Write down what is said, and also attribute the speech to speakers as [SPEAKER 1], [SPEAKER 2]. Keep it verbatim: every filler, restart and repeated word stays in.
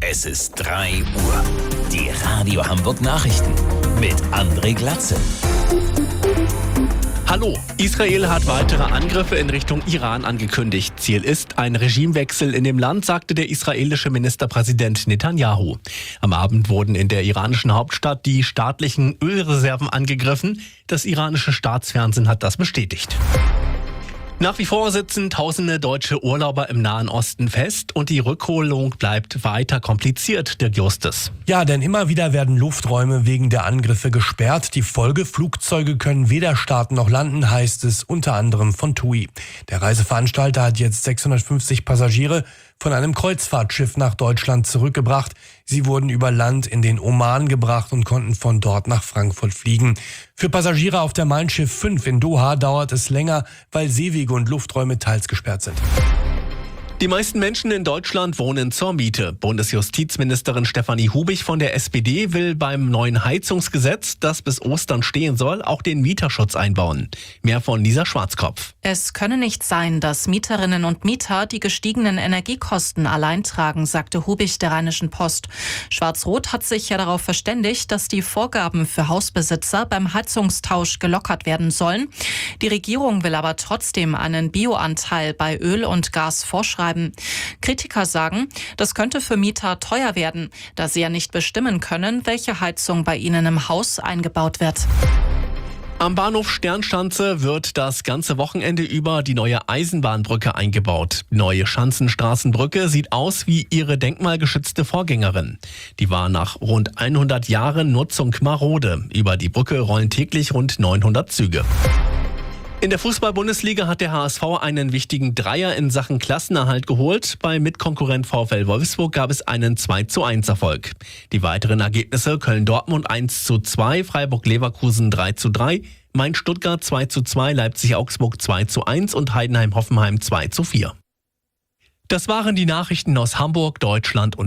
[SPEAKER 1] Es ist drei Uhr. Die Radio Hamburg Nachrichten mit André Glatzel.
[SPEAKER 2] Hallo, Israel hat weitere Angriffe in Richtung Iran angekündigt. Ziel ist ein Regimewechsel in dem Land, sagte der israelische Ministerpräsident Netanyahu. Am Abend wurden in der iranischen Hauptstadt die staatlichen Ölreserven angegriffen. Das iranische Staatsfernsehen hat das bestätigt. Nach wie vor sitzen tausende deutsche Urlauber im Nahen Osten fest und die Rückholung bleibt weiter kompliziert, Dirk Justus.
[SPEAKER 3] Ja, denn immer wieder werden Lufträume wegen der Angriffe gesperrt. Die Folge: Flugzeuge können weder starten noch landen, heißt es unter anderem von T U I. Der Reiseveranstalter hat jetzt sechshundertfünfzig Passagiere von einem Kreuzfahrtschiff nach Deutschland zurückgebracht. Sie wurden über Land in den Oman gebracht und konnten von dort nach Frankfurt fliegen. Für Passagiere auf der Mein Schiff fünf in Doha dauert es länger, weil Seewege und Lufträume teils gesperrt sind.
[SPEAKER 2] Die meisten Menschen in Deutschland wohnen zur Miete. Bundesjustizministerin Stefanie Hubich von der S P D will beim neuen Heizungsgesetz, das bis Ostern stehen soll, auch den Mieterschutz einbauen. Mehr von Lisa Schwarzkopf.
[SPEAKER 4] Es könne nicht sein, dass Mieterinnen und Mieter die gestiegenen Energiekosten allein tragen, sagte Hubich der Rheinischen Post. Schwarz-Rot hat sich ja darauf verständigt, dass die Vorgaben für Hausbesitzer beim Heizungstausch gelockert werden sollen. Die Regierung will aber trotzdem einen Bioanteil bei Öl und Gas vorschreiben. Kritiker sagen, das könnte für Mieter teuer werden, da sie ja nicht bestimmen können, welche Heizung bei ihnen im Haus eingebaut wird.
[SPEAKER 2] Am Bahnhof Sternschanze wird das ganze Wochenende über die neue Eisenbahnbrücke eingebaut. Die neue Schanzenstraßenbrücke sieht aus wie ihre denkmalgeschützte Vorgängerin. Die war nach rund hundert Jahren Nutzung marode. Über die Brücke rollen täglich rund neunhundert Züge. In der Fußball-Bundesliga hat der H S V einen wichtigen Dreier in Sachen Klassenerhalt geholt. Bei Mitkonkurrent VfL Wolfsburg gab es einen zwei zu eins Erfolg. Die weiteren Ergebnisse: Köln-Dortmund eins zu zwei, Freiburg-Leverkusen drei zu drei, Mainz-Stuttgart zwei zu zwei, Leipzig-Augsburg zwei zu eins und Heidenheim-Hoffenheim zwei zu vier. Das waren die Nachrichten aus Hamburg, Deutschland und